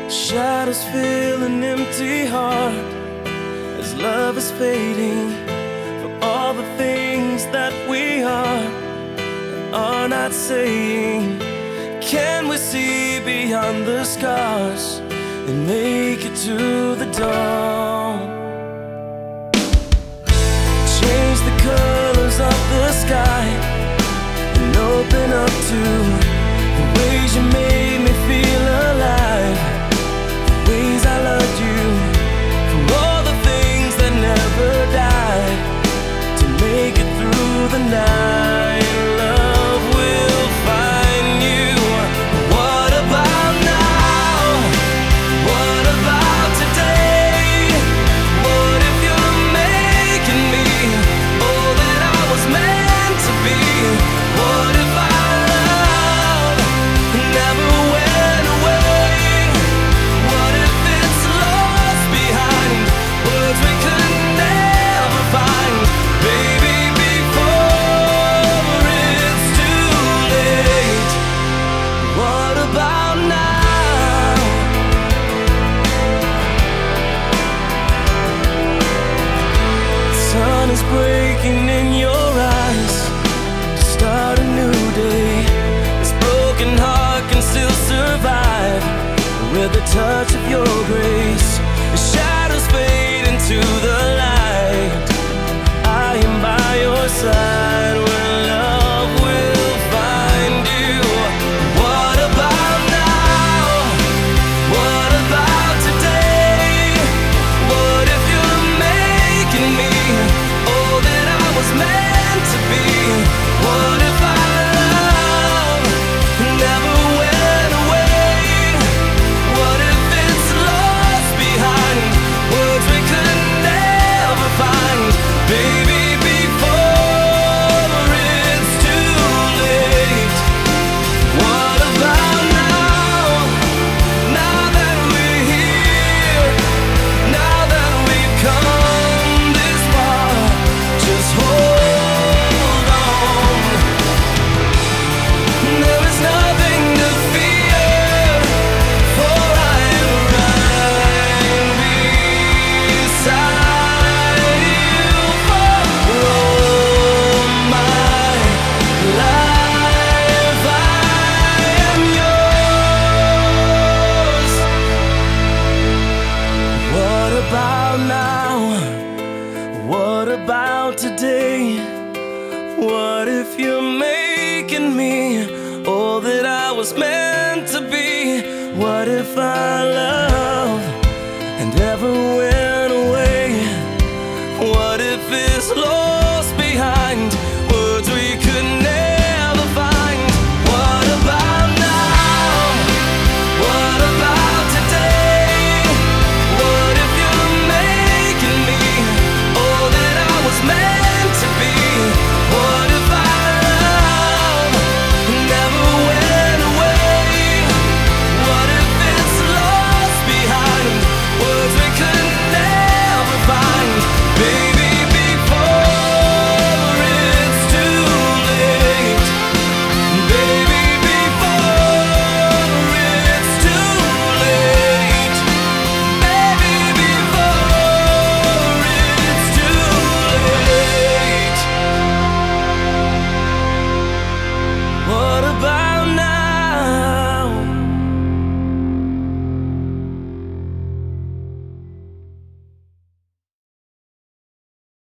Shadows fill an empty heart as love is fading. For all the things that we are not saying. Can we see beyond the scars and make it to the dawn? Change the colors of the sky and open up to the ways you made me feel alive, the ways I loved you, for all the things that never die, to make it through the night. Love will find you. What about now? What about today? What if you're making me all that I was meant to be? What if our love never went away? What if it's lost behind words we could never find? Baby, before it's too late. What about now? The sun is breaking in your eyes to start a new day. This broken heart can still survive with the touch of your grace. The shadows fade into the light. I am by your side when love will find you. What about now? What about today? What if you're making me all that I was meant to be? What if our love never went away? What if it's lost behind words we could never find? Baby, before it's too late. What about now? Now that we're here, now that we've come this far, just hold on. There is nothing to fear, for I am right beside you for all my life. I am yours. What about now? What about today? What if you're making me all that I was meant to be? What if our love and ever will